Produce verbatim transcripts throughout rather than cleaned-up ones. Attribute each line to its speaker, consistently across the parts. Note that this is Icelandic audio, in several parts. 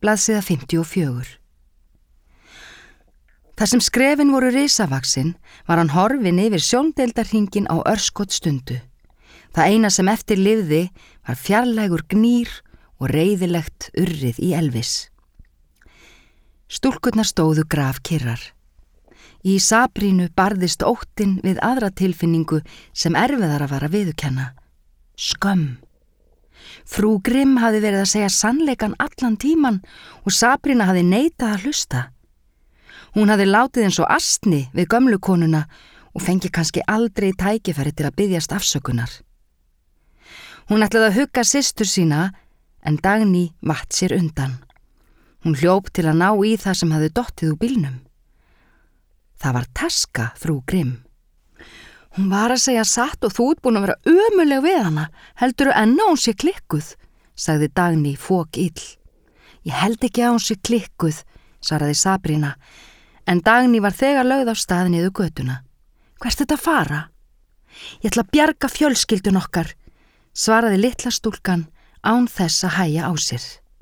Speaker 1: blaðsíða fimmtíu og fjögur. Þar sem skrefin voru risavaxin var hann horfinn yfir sjóndeildarhringinn á örskot stundu. Það eina sem eftir lifði var fjarlægur gnýr og reiðilegt urrið í Elvis. Stúlkurnar stóðu grafkyrrar. Í Sabrínu barðist óttinn við aðra tilfinningu sem erfiðara var að viðurkenna. Skömm. Frú Grimm hafði verið að segja sannleikan allan tíman og Sabrína hafði neitað að hlusta. Hún hafði látið eins og astni við gömlu konuna og fengi kannski aldrei tækifæri til að biðjast afsökunar. Hún ætlaði að hugga systur sína en Dagný vatt sér undan. Hún hljóp til að ná í það sem hafði dottið úr bílnum. Það var taska frú Grimm. Hún var að segja satt og þú ert búin að vera ömuleg við hana. Heldurðu enn að hún sé klikkuð, sagði Dagný fokill. Ég held ekki að hún sé klikkuð, svaraði Sabrína, en Dagný var þegar lögð á stað niður götuna. Hvert þetta fara? Ég ætla að bjarga fjölskyldun okkar, svaraði litla stúlkan án þess að hæja á sér.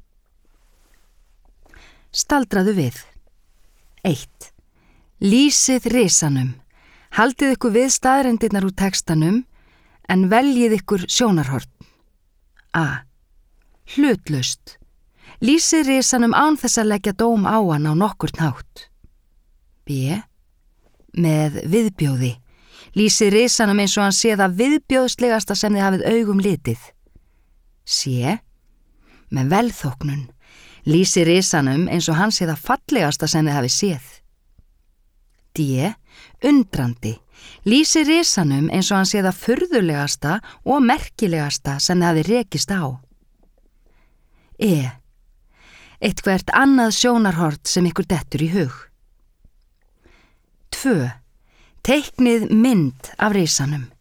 Speaker 1: Staldraðu við. eitt. Lýsið risanum. Haldið ykkur við staðrendirnar úr textanum en veljið ykkur sjónarhorn. A. Hlutlaust. Lýsið risanum án þess að leggja dóm á hann á nokkurn hátt. B. Með viðbjóði. Lýsið risanum eins og hann sé það viðbjóðslegasta sem þið hafið augum litið. C. Með velþóknun. Lýsið risanum eins og hann sé það fallegasta sem þið hafið séð. D. Undrandi. Lýsið risanum eins og hann sé það furðulegasta og merkilegasta sem þið hafið rekist á. E. Eitthvert annað sjónarhort sem ykkur dettur í hug. tvö. Teiknið mynd af risanum.